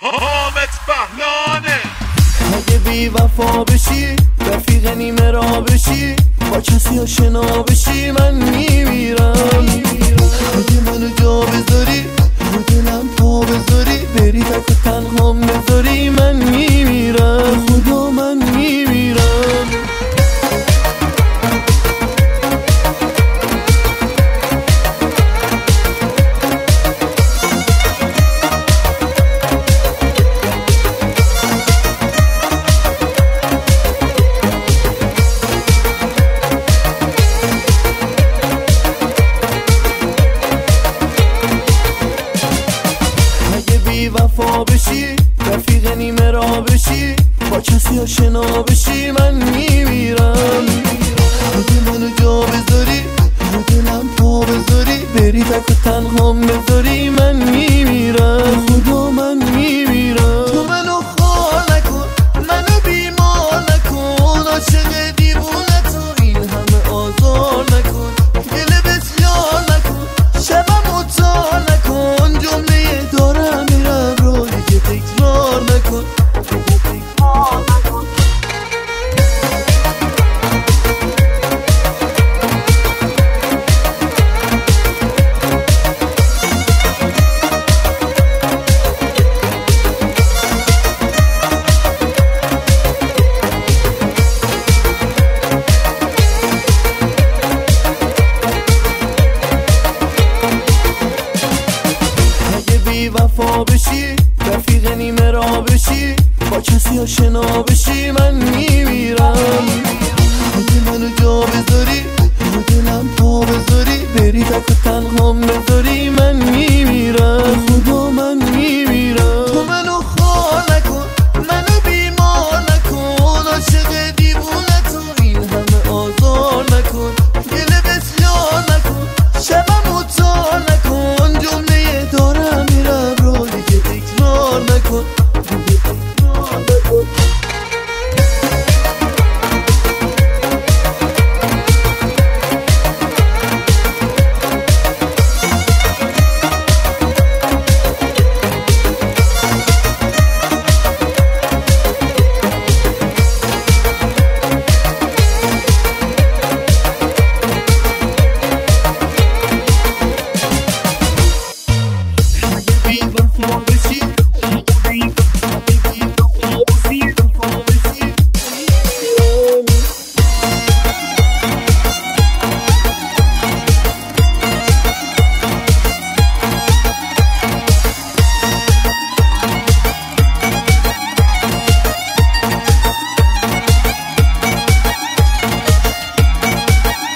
حامد بهلانه. اگه بی وفا بشی رفیق نیمه را بشی، با کسی آشنا بشی من میمیرم. اگه منو جا بذاری رو دلم پا بذاری، بری تک و تنها بذاری من میمیرم. خدا من میمیرم. وفا بشی رفیق نیمه را بشی، با کسی آشنا بشی من میمیرم. اگه منو جا بذاری رو دلم پا بذاری، بری تک و تنها بذاری من میمیرم. خدا من میمیرم. تو منو خال نکن، منو بیمار نکن، عاشق دیوونه تو این همه آزار نکن، دل بسیار نکن، شبم اتار نکن، جمله دارم میرم رو دیگه تکرار نکن. وفا بشی رفیق نیمه را بشی، با کسی آشنا بشی من میمیرم. اگه منو جا بذاری رو دلم پا بذاری، بری تک و تنها بذاری من میمیرم. خدا من میمیرم. تو منو خال نکن، منو بیمار نکن، عاشق دیوونه تو این همه آزار نکن، دل بسیار نکن، شبم اتار نکن، جمله دارم میرم رو دیگه تکرار نکن.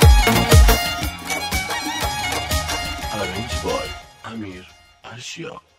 Arranged by Amir Arshia.